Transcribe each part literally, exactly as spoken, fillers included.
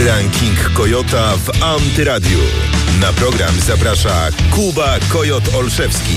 Ranking Kojota w Antyradiu. Na program zaprasza Kuba Kojot Olszewski.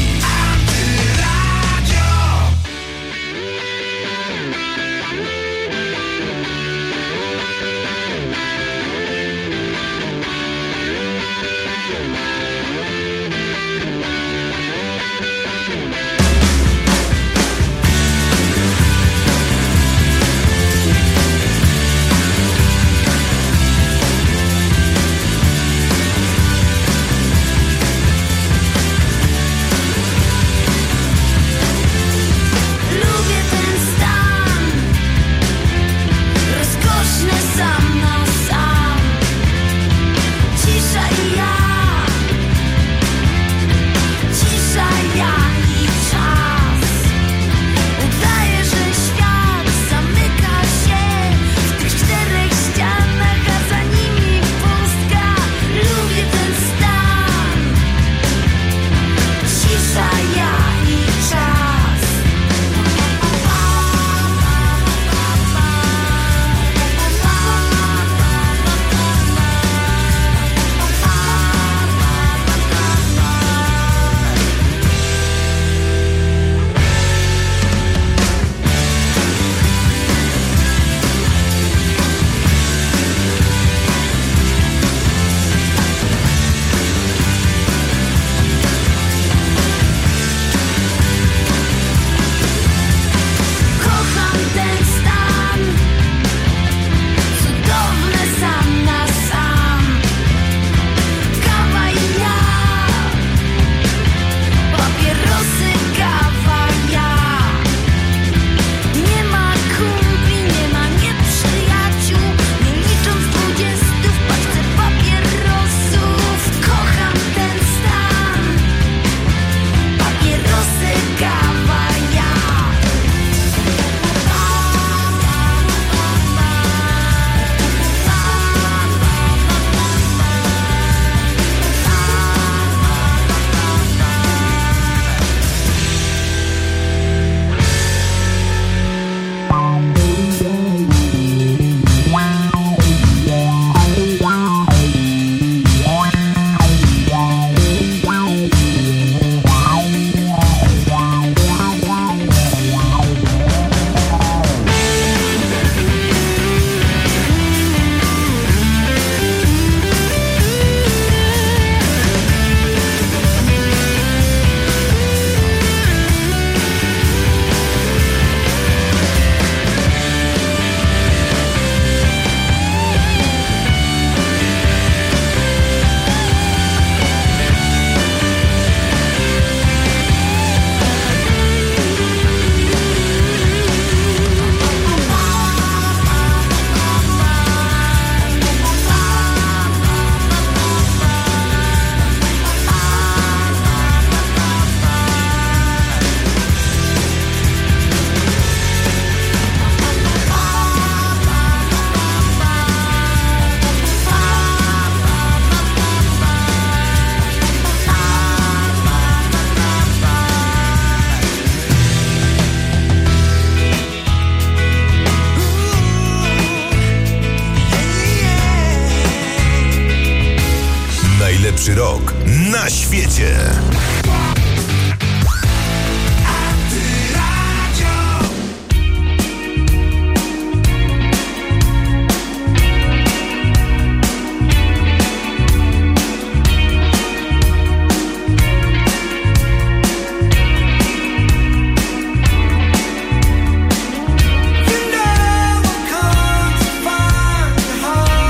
Najlepszy rok na świecie.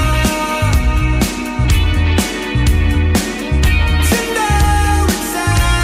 Tonight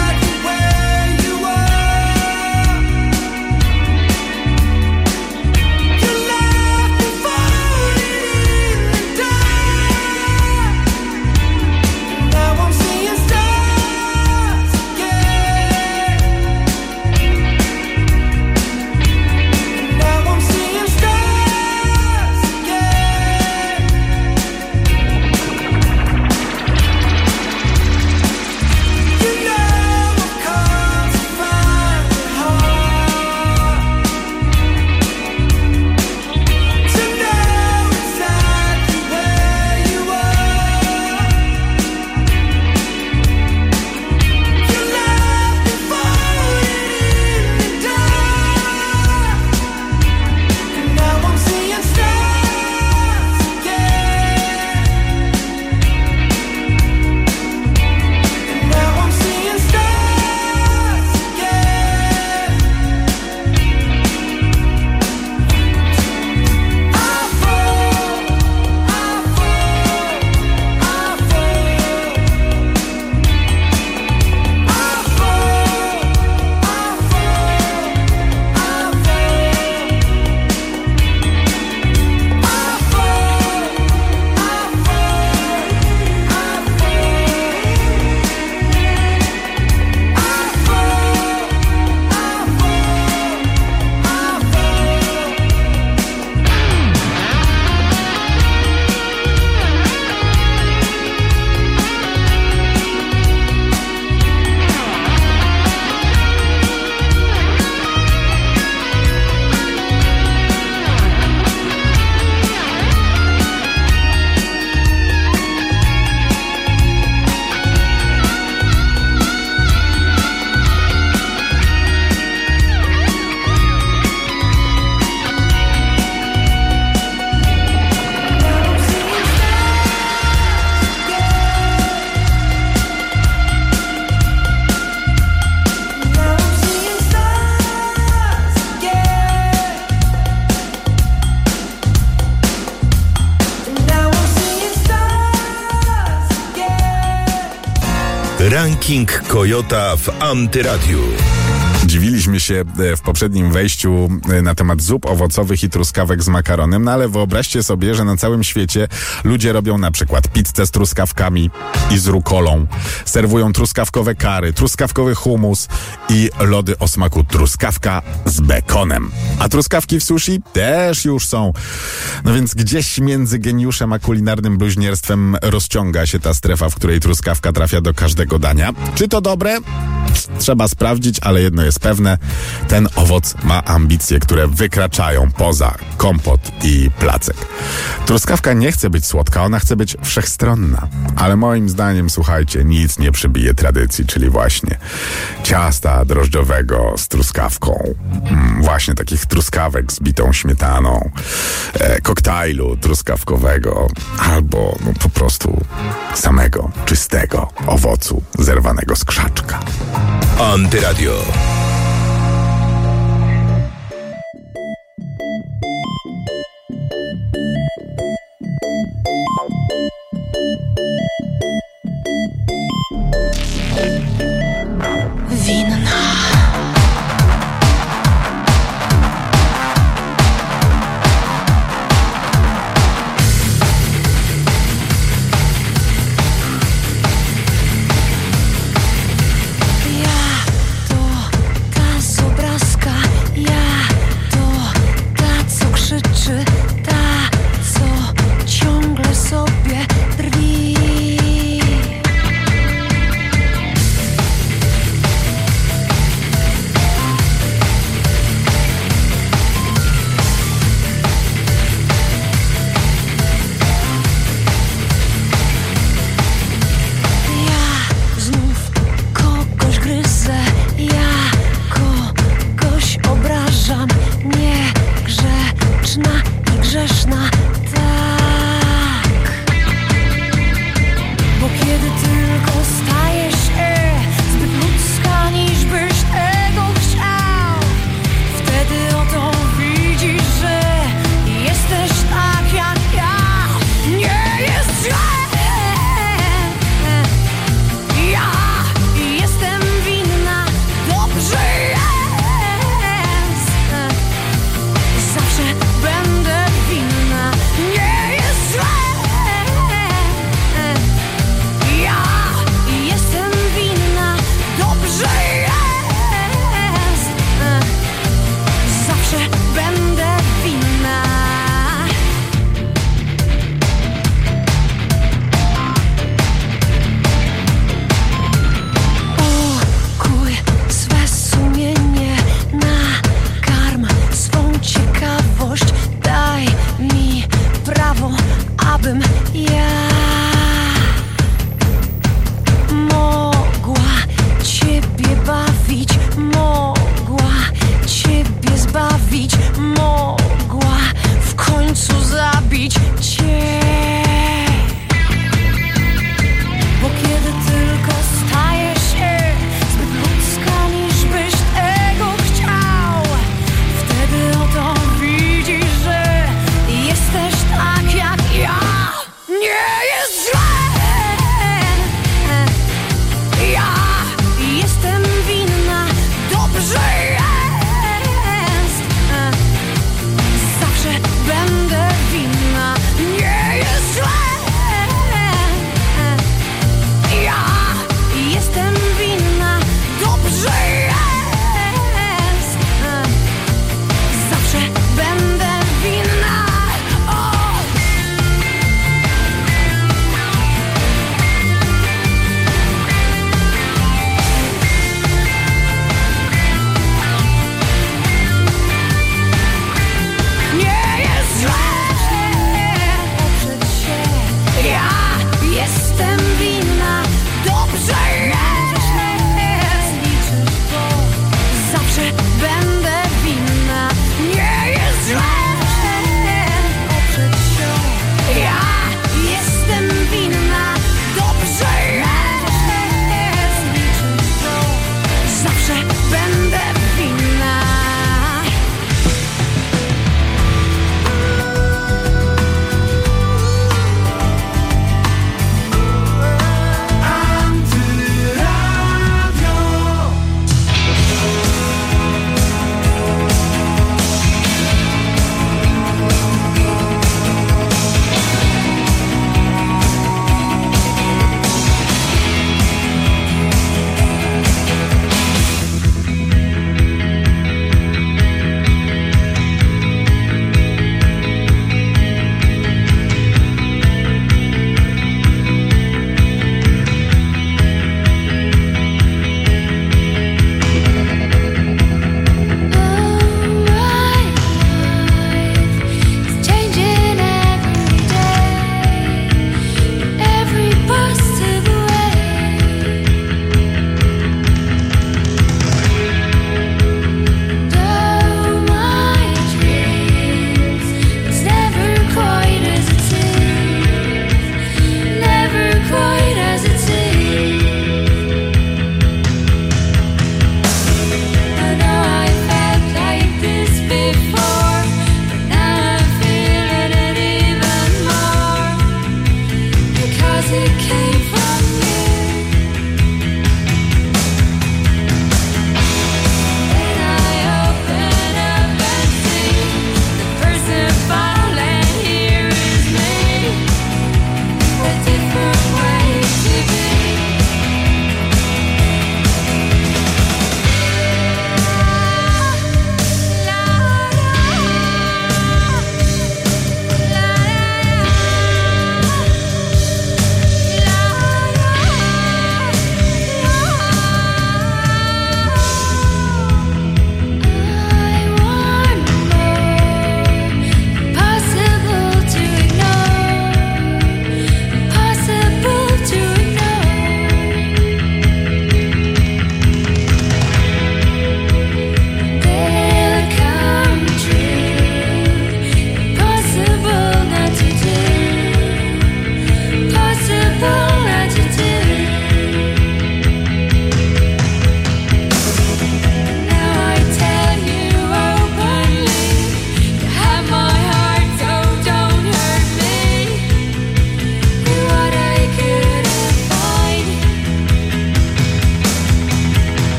Ranking Kojota w Antyradiu. Dziwiliśmy się w poprzednim wejściu na temat zup owocowych i truskawek z makaronem, no ale wyobraźcie sobie, że na całym świecie ludzie robią na przykład pizzę z truskawkami i z rukolą, serwują truskawkowe kary, truskawkowy hummus i lody o smaku truskawka z bekonem. A truskawki w sushi też już są. No więc gdzieś między geniuszem a kulinarnym bluźnierstwem rozciąga się ta strefa, w której truskawka trafia do każdego dania. Czy to dobre? Trzeba sprawdzić, ale jedno jest pewne. Ten owoc ma ambicje, które wykraczają poza kompot i placek. Truskawka nie chce być słodka, ona chce być wszechstronna. Ale moim zdaniem, słuchajcie, nic nie przybije tradycji, czyli właśnie ciasta drożdżowego z truskawką. Mm, właśnie takich truskawek z bitą śmietaną, e, koktajlu truskawkowego albo no, po prostu samego, czystego owocu zerwanego z krzaczka. Antyradio. Winna.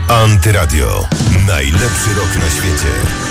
Antyradio. Najlepszy rok na świecie.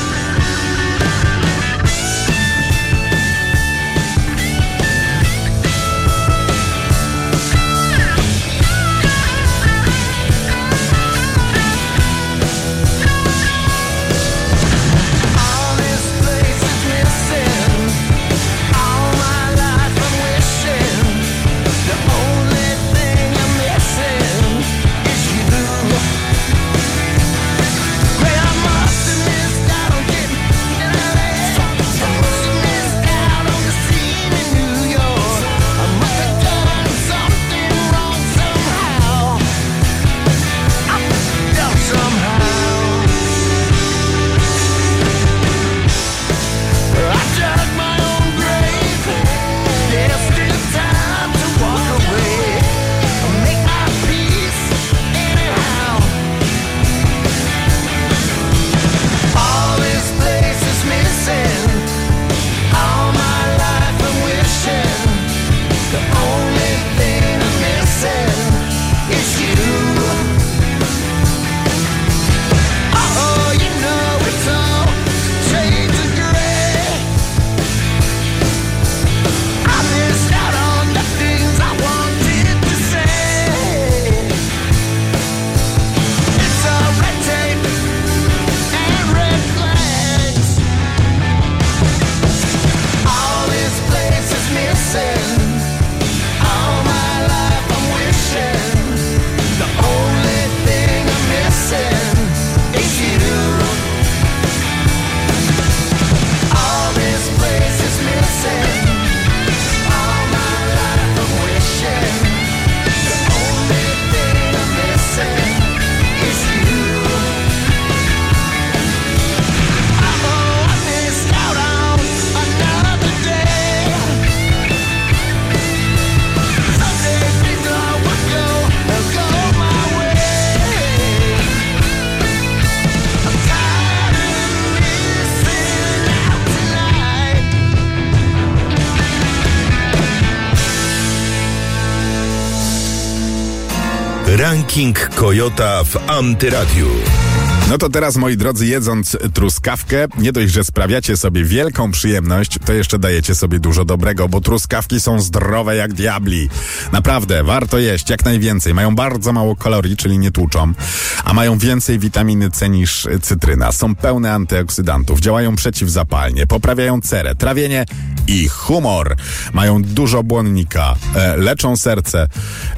Ranking Kojota w Antyradiu. No to teraz, moi drodzy, jedząc truskawkę, nie dość, że sprawiacie sobie wielką przyjemność, to jeszcze dajecie sobie dużo dobrego, bo truskawki są zdrowe jak diabli. Naprawdę, warto jeść jak najwięcej. Mają bardzo mało kalorii, czyli nie tłuczą, a mają więcej witaminy C niż cytryna. Są pełne antyoksydantów, działają przeciwzapalnie, poprawiają cerę, trawienie i humor. Mają dużo błonnika, e, leczą serce.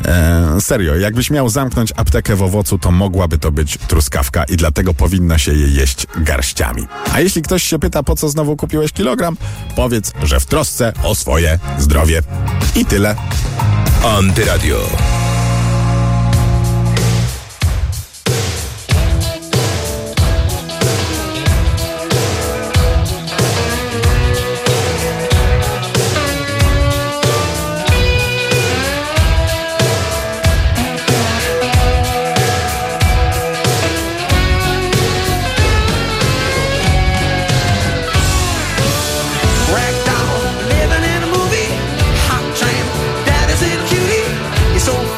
E, serio, jakbyś miał zamknąć aptekę w owocu, to mogłaby to być truskawka i dlatego Dlatego powinno się je jeść garściami. A jeśli ktoś się pyta, po co znowu kupiłeś kilogram, powiedz, że w trosce o swoje zdrowie. I tyle. Antyradio. So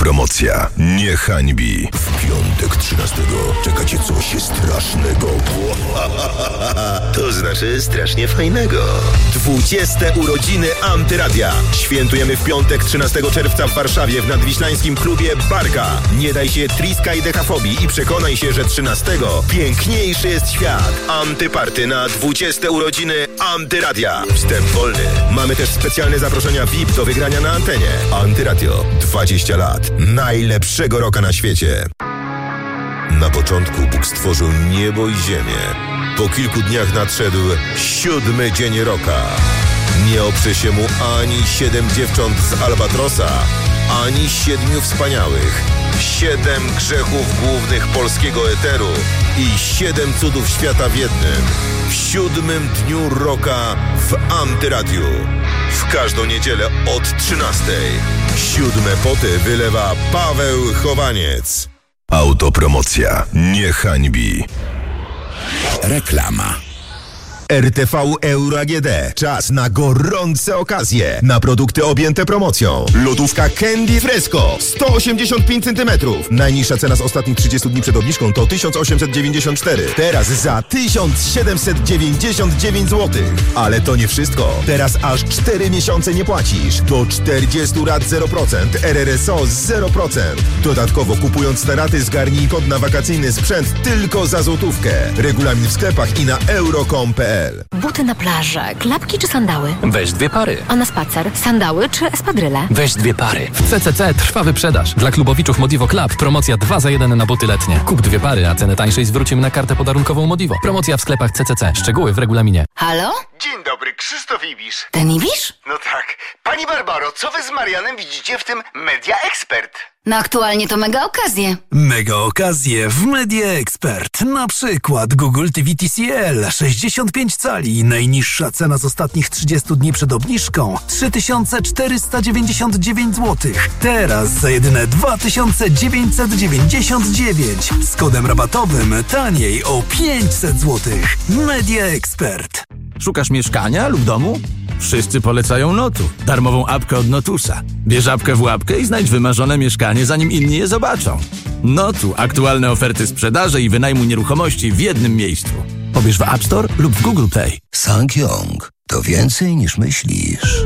Autopromocja nie hańbi. W piątek trzynastego czekacie coś strasznego. To znaczy strasznie fajnego. dwudzieste urodziny Antyradia. Świętujemy w piątek trzynastego czerwca w Warszawie w nadwiślańskim klubie Barka. Nie daj się triskaj dechafobii i przekonaj się, że trzynastego piękniejszy jest świat. Antyparty na dwudzieste urodziny Antyradia. Wstęp wolny. Mamy też specjalne zaproszenia V I P do wygrania na antenie. Antyradio. dwadzieścia lat. Najlepszego rocka na świecie. Na początku Bóg stworzył niebo i ziemię. Po kilku dniach nadszedł siódmy dzień rocka. Nie oprze się mu ani siedem dziewcząt z Albatrosa, ani siedmiu wspaniałych. Siedem grzechów głównych polskiego eteru i siedem cudów świata w jednym. W siódmym dniu rocka w Antyradiu. W każdą niedzielę od trzynastej. Siódme poty wylewa Paweł Chowaniec. Autopromocja nie hańbi. Reklama. R T V Euro A G D. Czas na gorące okazje. Na produkty objęte promocją. Lodówka Candy Fresco. sto osiemdziesiąt pięć centymetrów. Najniższa cena z ostatnich trzydziestu dni przed obniżką to tysiąc osiemset dziewięćdziesiąt cztery. Teraz za tysiąc siedemset dziewięćdziesiąt dziewięć złotych. Ale to nie wszystko. Teraz aż cztery miesiące nie płacisz. Do czterdziestu rat zero procent. R R S O zero procent. Dodatkowo kupując te raty zgarnij kod na wakacyjny sprzęt tylko za złotówkę. Regulamin w sklepach i na euro kropka com kropka p l. Buty na plażę, klapki czy sandały? Weź dwie pary. A na spacer, sandały czy espadryle? Weź dwie pary. W C C C trwa wyprzedaż. Dla klubowiczów Modivo Club promocja dwa za jeden na buty letnie. Kup dwie pary, a cenę tańszej zwrócimy na kartę podarunkową Modivo. Promocja w sklepach C C C. Szczegóły w regulaminie. Halo? Dzień dobry, Krzysztof Ibisz. Ten Ibisz? No tak. Pani Barbaro, co wy z Marianem widzicie w tym Media Expert? No aktualnie to mega okazje. Mega okazje w Media Expert. Na przykład Google T V T C L sześćdziesiąt pięć cali. Najniższa cena z ostatnich trzydziestu dni przed obniżką trzy tysiące czterysta dziewięćdziesiąt dziewięć złotych. Teraz za jedyne dwa tysiące dziewięćset dziewięćdziesiąt dziewięć. Z kodem rabatowym taniej o pięćset złotych. Media Expert. Szukasz mieszkania lub domu? Wszyscy polecają Notu, darmową apkę od Notusa. Bierz apkę w łapkę i znajdź wymarzone mieszkanie, zanim inni je zobaczą. Notu, aktualne oferty sprzedaży i wynajmu nieruchomości w jednym miejscu. Pobierz w App Store lub w Google Play. SsangYong to więcej niż myślisz.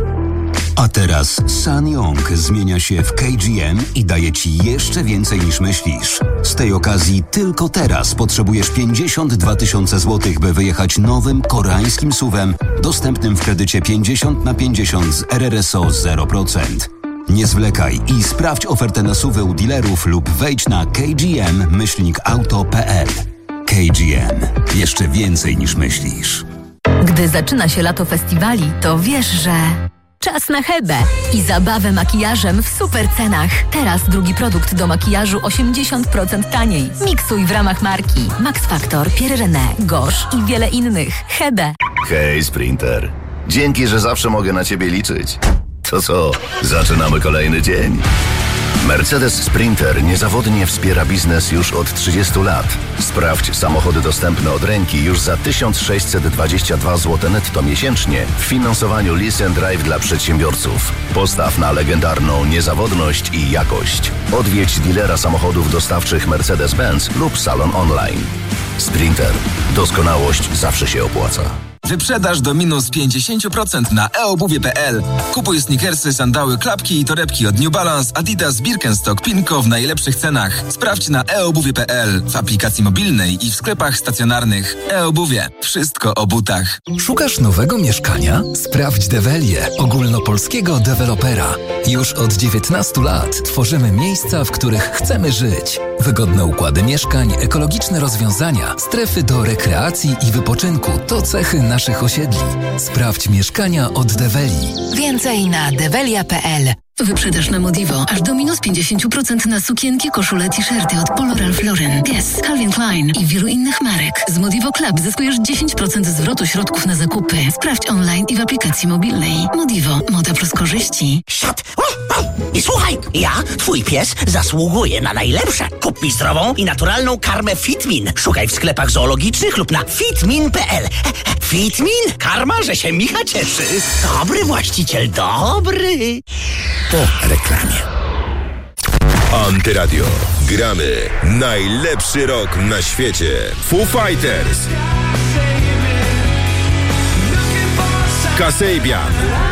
A teraz SsangYong zmienia się w K G M i daje Ci jeszcze więcej niż myślisz. Z tej okazji tylko teraz potrzebujesz pięćdziesiąt dwa tysiące złotych, by wyjechać nowym koreańskim suwem dostępnym w kredycie pięćdziesiąt na pięćdziesiąt z R R S O zero procent. Nie zwlekaj i sprawdź ofertę na suwę u dealerów lub wejdź na kgm myślnik auto kropka p l. K G M. Jeszcze więcej niż myślisz. Gdy zaczyna się lato festiwali, to wiesz, że... Czas na Hebę i zabawę makijażem w super cenach. Teraz drugi produkt do makijażu osiemdziesiąt procent taniej. Miksuj w ramach marki Max Factor, Pierre René, Gosh i wiele innych. Hebę. Hej, Sprinter. Dzięki, że zawsze mogę na ciebie liczyć. To co, zaczynamy kolejny dzień? Mercedes Sprinter niezawodnie wspiera biznes już od trzydziestu lat. Sprawdź samochody dostępne od ręki już za tysiąc sześćset dwadzieścia dwa złote netto miesięcznie w finansowaniu Lease and Drive dla przedsiębiorców. Postaw na legendarną niezawodność i jakość. Odwiedź dealera samochodów dostawczych Mercedes-Benz lub salon online. Sprinter. Doskonałość zawsze się opłaca. Wyprzedaż do minus pięćdziesiąt procent na e obuwie kropka p l. Kupuj sneakersy, sandały, klapki i torebki od New Balance, Adidas, Birkenstock, Pinko w najlepszych cenach. Sprawdź na e obuwie kropka p l, w aplikacji mobilnej i w sklepach stacjonarnych. E-obuwie. Wszystko o butach. Szukasz nowego mieszkania? Sprawdź Develię, ogólnopolskiego dewelopera. Już od dziewiętnastu lat tworzymy miejsca, w których chcemy żyć. Wygodne układy mieszkań, ekologiczne rozwiązania, strefy do rekreacji i wypoczynku to cechy naszych osiedli. Sprawdź mieszkania od Develi. Więcej na develia kropka p l. Wyprzedaż na Modivo aż do minus pięćdziesiąt procent na sukienki, koszule, t-shirty od Polo Ralph Lauren, Guess, Calvin Klein i wielu innych marek. Z Modivo Club zyskujesz dziesięć procent zwrotu środków na zakupy. Sprawdź online i w aplikacji mobilnej. Modivo. Moda plus korzyści. Siad! I słuchaj, ja, twój pies, zasługuję na najlepsze. Kup mi zdrową i naturalną karmę Fitmin. Szukaj w sklepach zoologicznych lub na fitmin kropka p l. Fitmin? Karma, że się Micha cieszy. Dobry właściciel, dobry. Po reklamie. Antyradio. Gramy najlepszy rok na świecie. Foo Fighters, Kasabian,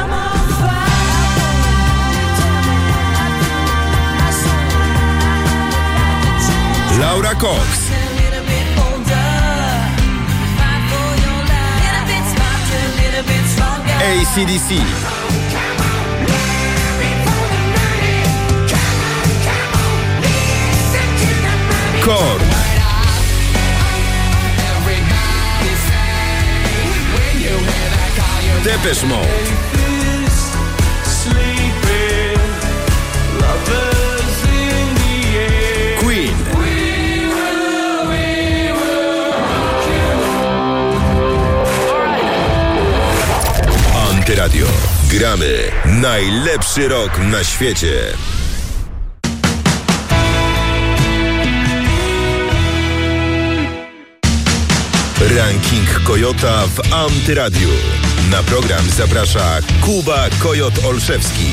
Laura Cox, A C D C, Korn, Depeche Mode, Queen, Antyradio. Gramy najlepszy rok na świecie. Ranking Kojota w Antyradiu. Na program zaprasza Kuba Kojot Olszewski.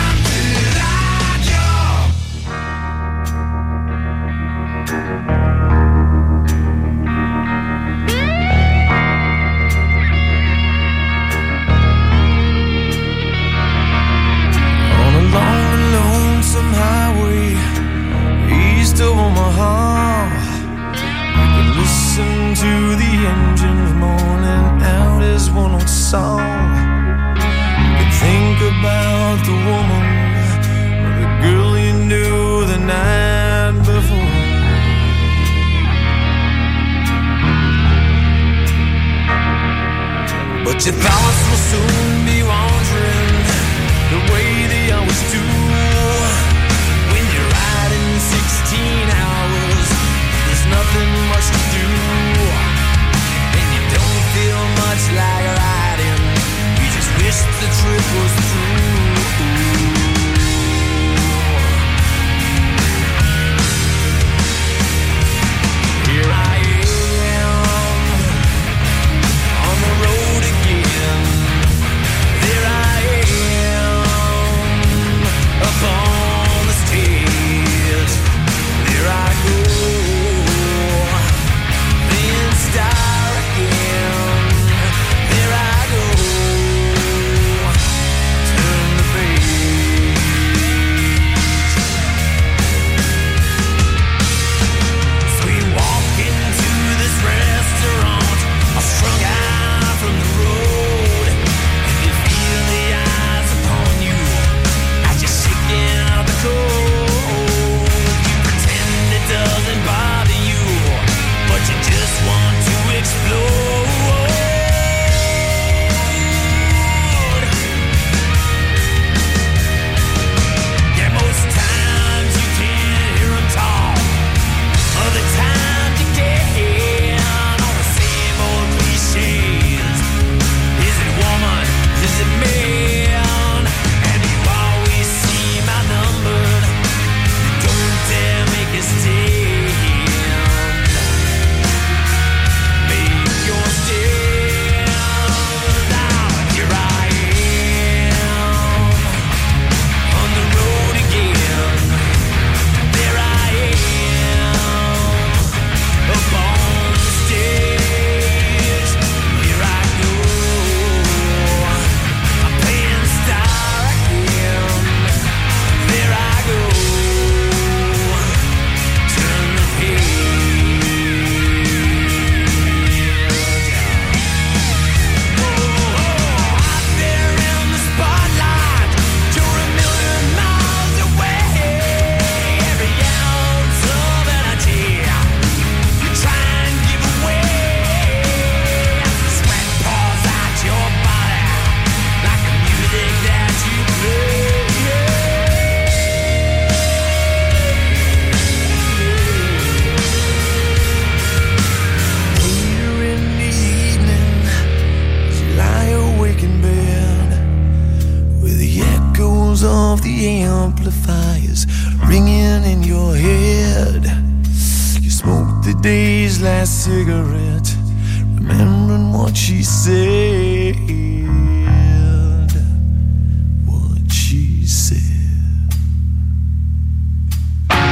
But your thoughts will soon be wandering the way they always do. When you're riding sixteen hours, there's nothing much to do. And you don't feel much like riding, you just wish the trip was through. Here I am on the road again. There I am upon the stage. There I go, then start again. There I go, turn the page. So we walk into this restaurant, all strung out from the road, and you feel the eyes upon you as you're shaking out the cold. You pretend it doesn't bother you, but you just want to explode. Yeah, most times you can't hear 'em talk. Other times you get all the same old cliches. Is it woman? Is it man? And you always seem outnumbered. You don't dare make a stand. Make your stand. Now here I am on the road again. There I am up on the stage. Here I go, I'm playing star again. There I go, turn the page. Oh, out there in the spotlight, you're a million miles away. Every ounce of energy you try and give away. As the sweat pours out your body like the music that you play. Later in the evening, as you lie awake in bed, with the echoes of the amplifiers ringing in your head, you smoke the day's last cigarette, remembering what she said. What she said.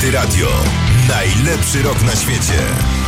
Antyradio. Najlepszy rok na świecie.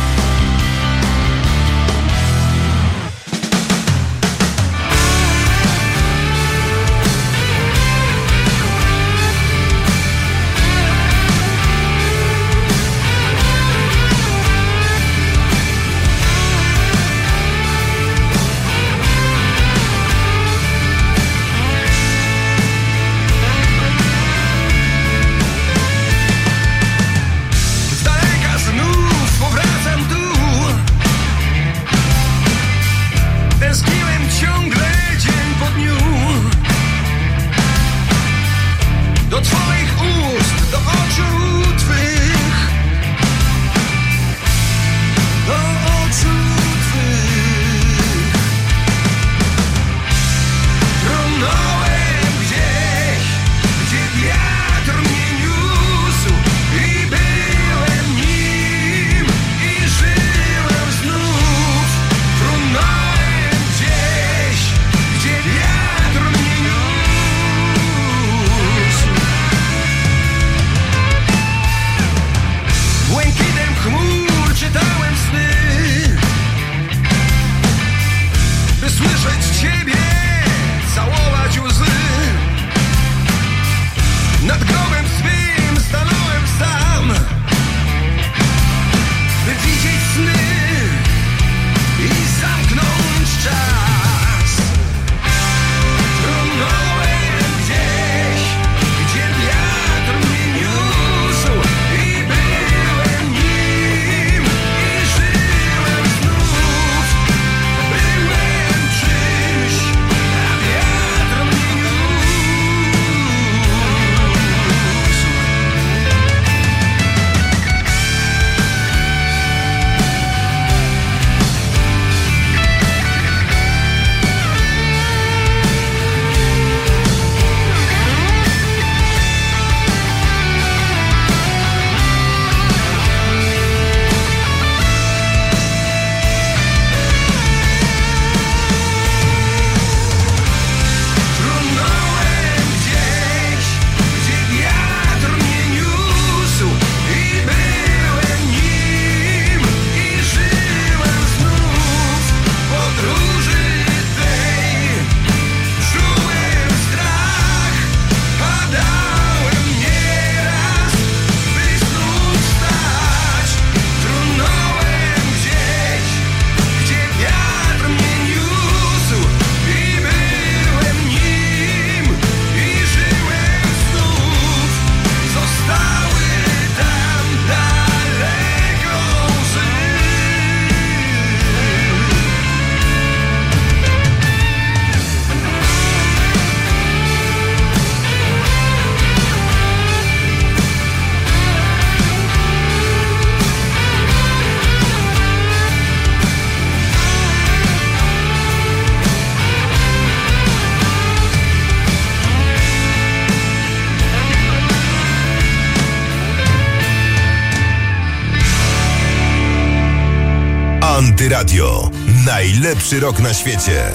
Antyradio. Najlepszy rok na świecie.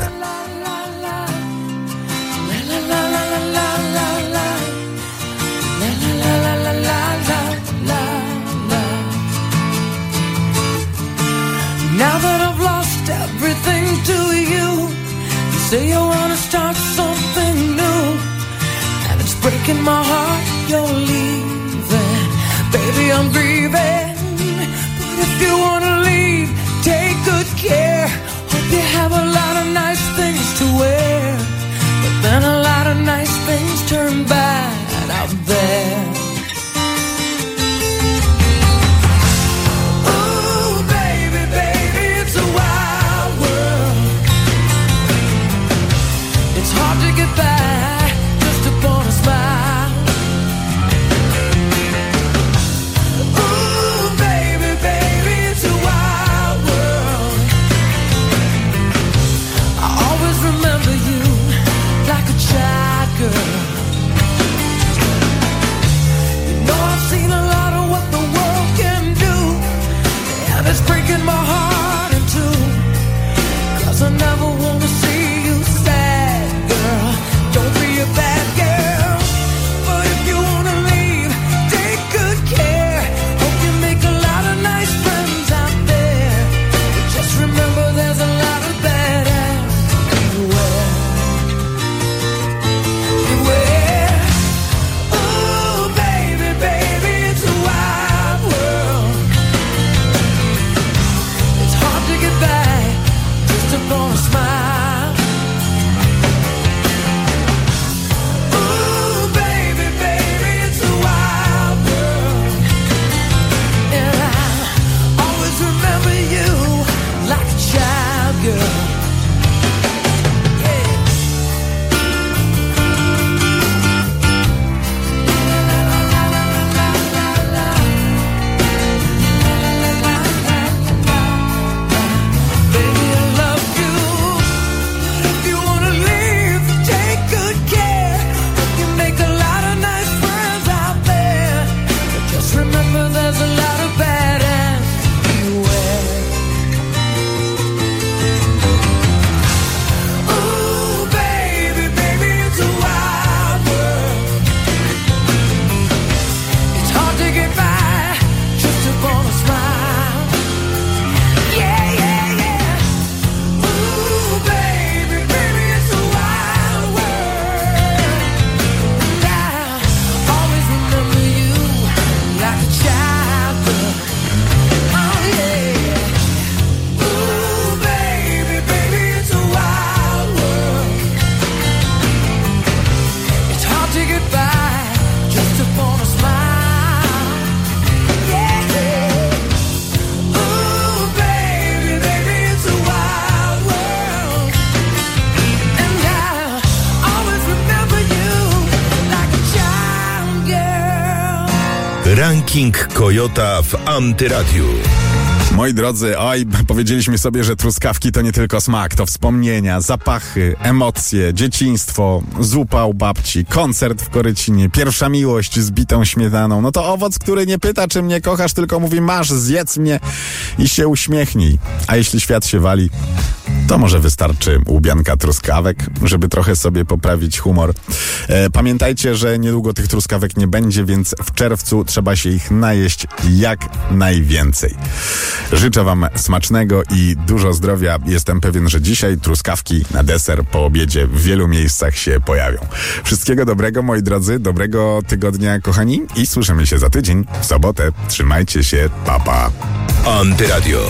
Now that I've lost everything to you, you say you wanna start something new, and it's breaking my heart you're leaving. Baby, I'm grieving, but if you wanna leave, take good care. Hope you have a lot of nice things to wear, but then a lot of nice things turn bad out there. Ooh, baby, baby, it's a wild world. It's hard to get by just upon a smile. Ooh, baby, baby, it's a wild world. King Kojota w Antyradiu. Moi drodzy, oj, powiedzieliśmy sobie, że truskawki to nie tylko smak, to wspomnienia, zapachy, emocje, dzieciństwo, zupa u babci, koncert w Korycinie, pierwsza miłość z bitą śmietaną. No to owoc, który nie pyta, czy mnie kochasz, tylko mówi masz, zjedz mnie i się uśmiechnij. A jeśli świat się wali, to może wystarczy łubianka truskawek, żeby trochę sobie poprawić humor. E, pamiętajcie, że niedługo tych truskawek nie będzie, więc w czerwcu trzeba się ich najeść jak najwięcej. Życzę wam smacznego i dużo zdrowia. Jestem pewien, że dzisiaj truskawki na deser po obiedzie w wielu miejscach się pojawią. Wszystkiego dobrego, moi drodzy, dobrego tygodnia, kochani, i słyszymy się za tydzień, w sobotę. Trzymajcie się, pa pa. Antyradio.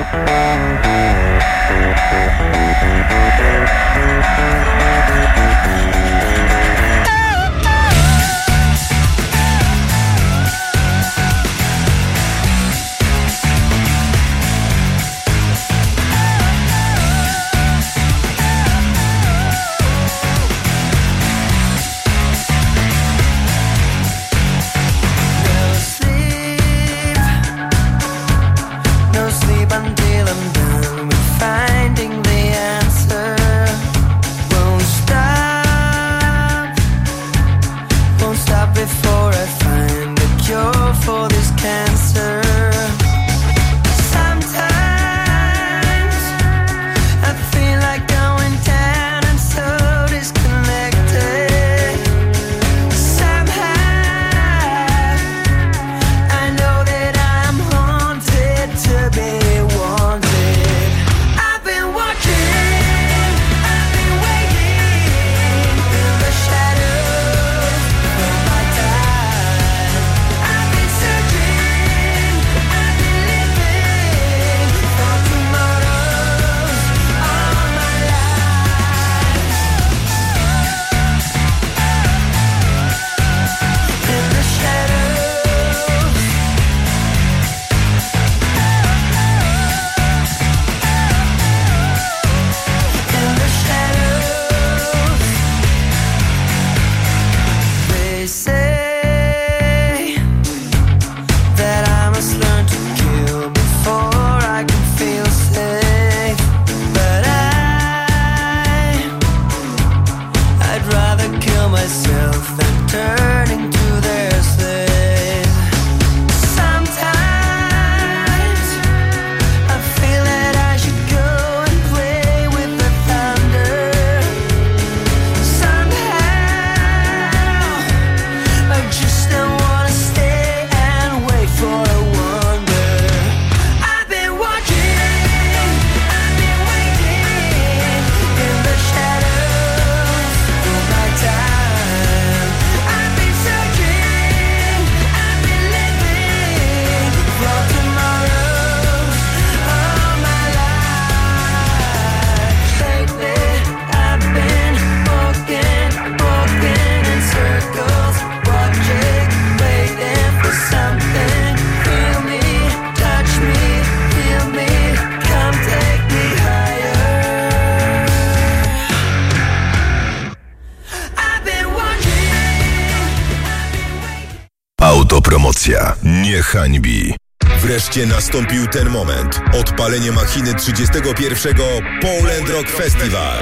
Autopromocja nie hańbi. Wreszcie nastąpił ten moment. Odpalenie machiny trzydziestego pierwszego Poland Rock Festival.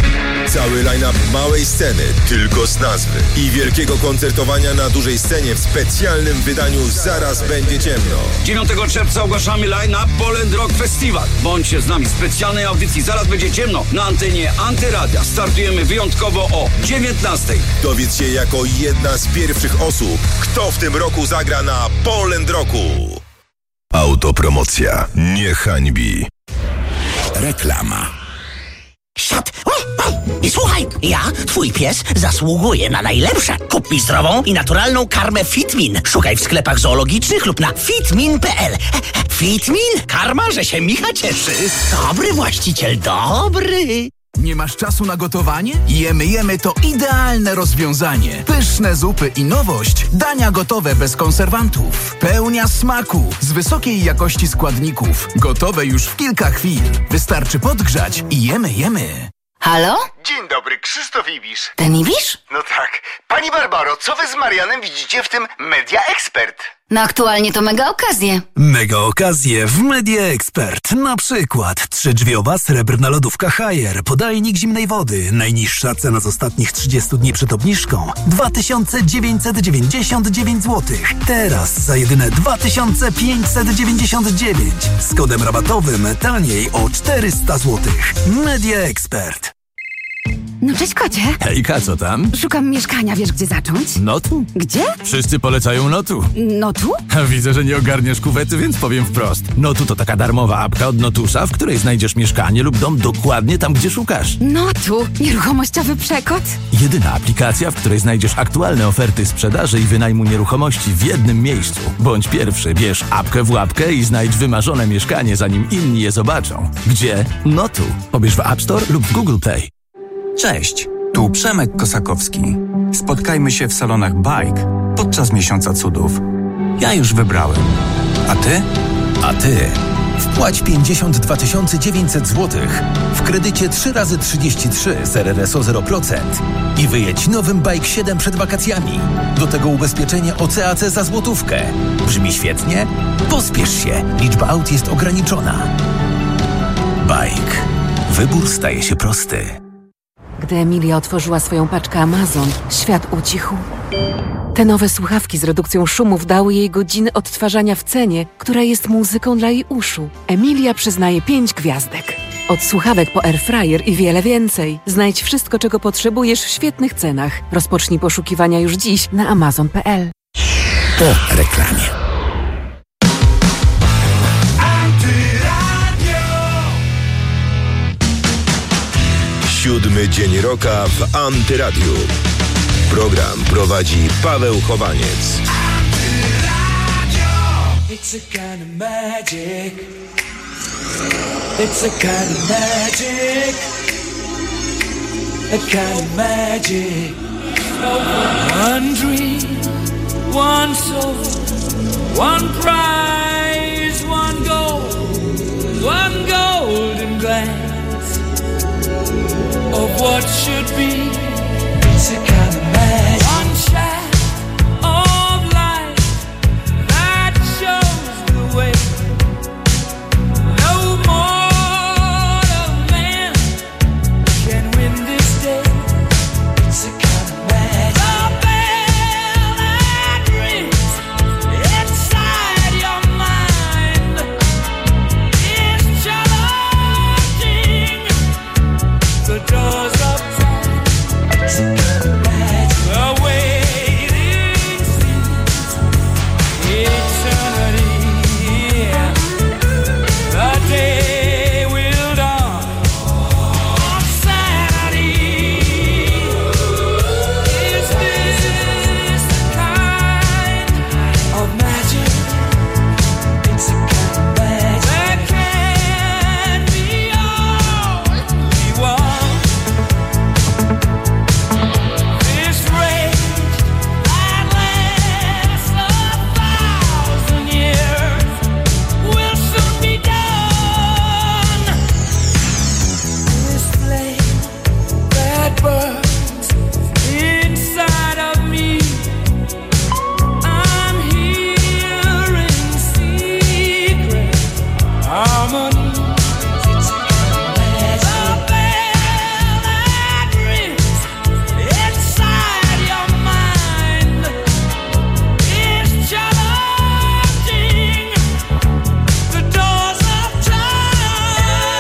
Cały line-up małej sceny, tylko z nazwy. I wielkiego koncertowania na dużej scenie w specjalnym wydaniu Zaraz będzie ciemno. dziewiątego czerwca ogłaszamy line-up Poland Rock Festival. Bądźcie z nami w specjalnej audycji Zaraz będzie ciemno na antenie Antyradia. Startujemy wyjątkowo o dziewiętnastej. Dowiedz się jako jedna z pierwszych osób, kto w tym roku zagra na Poland Rocku. Autopromocja nie hańbi. Reklama. Siad! O, o. I słuchaj, ja, twój pies, zasługuję na najlepsze. Kup mi zdrową i naturalną karmę Fitmin. Szukaj w sklepach zoologicznych lub na fitmin kropka p l. Fitmin? Karma, że się Micha cieszy. Dobry właściciel, dobry. Nie masz czasu na gotowanie? Jemy Jemy to idealne rozwiązanie. Pyszne zupy i nowość. Dania gotowe bez konserwantów. Pełnia smaku z wysokiej jakości składników. Gotowe już w kilka chwil. Wystarczy podgrzać i jemy Jemy. Halo? Dzień dobry, Krzysztof Ibisz. Ten Ibisz? No tak. Pani Barbaro, co wy z Marianem widzicie w tym Media Expert? No aktualnie to mega okazje. Mega okazje w Media Expert. Na przykład trzydrzwiowa srebrna lodówka Haier, podajnik zimnej wody. Najniższa cena z ostatnich trzydziestu dni przed obniżką dwa tysiące dziewięćset dziewięćdziesiąt dziewięć złotych. Teraz za jedyne dwa tysiące pięćset dziewięćdziesiąt dziewięć. Z kodem rabatowym taniej o czterysta złotych. Media Expert. No cześć, kocie. Hejka, co tam? Szukam mieszkania, wiesz gdzie zacząć? Notu? Gdzie? Wszyscy polecają Notu. No tu? Widzę, że nie ogarniasz kuwety, więc powiem wprost. Notu to taka darmowa apka od Notusa, w której znajdziesz mieszkanie lub dom dokładnie tam, gdzie szukasz. No tu? Nieruchomościowy przekot? Jedyna aplikacja, w której znajdziesz aktualne oferty sprzedaży i wynajmu nieruchomości w jednym miejscu. Bądź pierwszy, bierz apkę w łapkę i znajdź wymarzone mieszkanie, zanim inni je zobaczą. Gdzie? Notu. Pobierz w App Store lub w Google Play. Cześć, tu Przemek Kosakowski. Spotkajmy się w salonach Bike podczas Miesiąca Cudów. Ja już wybrałem. A ty? A ty? Wpłać pięćdziesiąt dwa tysiące dziewięćset złotych w kredycie trzy razy trzydzieści trzy z R R S O zero procent i wyjedź nowym Bike siedem przed wakacjami. Do tego ubezpieczenie O C A C za złotówkę. Brzmi świetnie? Pospiesz się, liczba aut jest ograniczona. Bike. Wybór staje się prosty. Gdy Emilia otworzyła swoją paczkę Amazon, świat ucichł. Te nowe słuchawki z redukcją szumów dały jej godziny odtwarzania w cenie, która jest muzyką dla jej uszu. Emilia przyznaje pięć gwiazdek. Od słuchawek po airfryer i wiele więcej. Znajdź wszystko, czego potrzebujesz w świetnych cenach. Rozpocznij poszukiwania już dziś na amazon kropka p l. Po reklamie. Siódmy dzień roka w Antyradiu. Program prowadzi Paweł Chowaniec. It's a kind of magic. It's a kind of magic. A kind of magic. One dream, one soul, one prize, one goal, one golden glance of what should be. It's a kind of